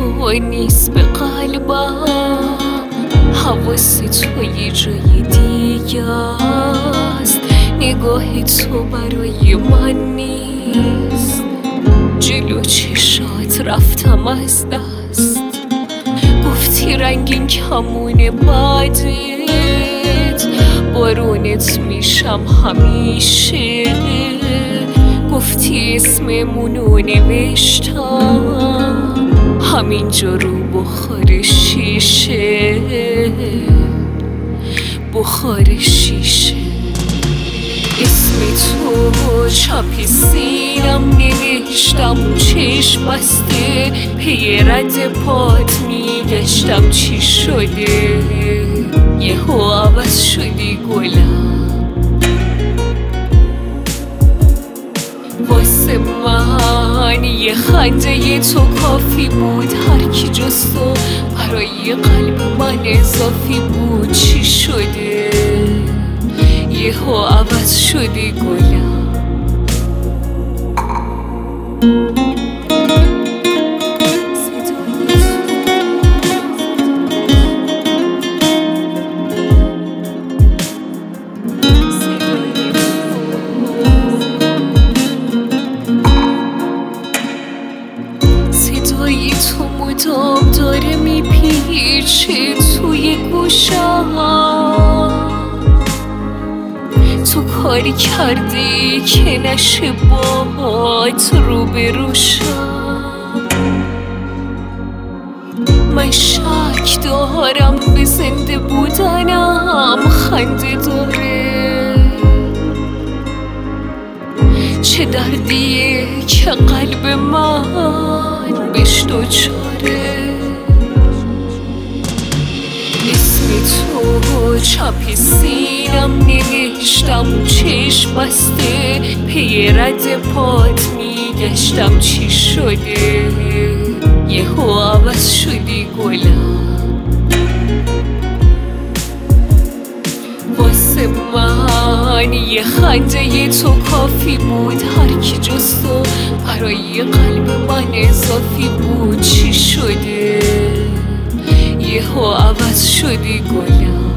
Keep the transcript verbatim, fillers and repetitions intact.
تو نیست به قلبم، حواس تو یه جای دیگه است، نگاه تو برای من نیست. جلو چشات رفتم از دست، گفتی رنگین کمونه بعدت، بارونت میشم همیشه. گفتی اسممونو نوشتم همینجا رو بخار شیشه، بخار شیشه. اسم تو چاپی سینم نوشتم، چشم بسته پی رد پات میگشتم. چی شده یهو عوض شدی گلم؟ واسه من یه خنده تو کافی بود، هر کی جز تو برای قلب من اضافی بود. چی شده یهو عوض شدی گلم؟ صدای تو مدام داره میپیچه توی گوشم، تو کاری کردی که نشه باهات رو بروشم. من شک دارم به زنده بودنم خنده داره، چه دردیه که قلب من بهش دوچاره. اسم تو چاپی سینم نوشتم، چشم بسته پی رد پات میگشتم. چی شده یهو عوض شدی گلم؟ واسه من یه خنده تو کافی بود، هر کی جز تو برای قلب من اضافی بود. چی شده یهو عوض شدی گلم؟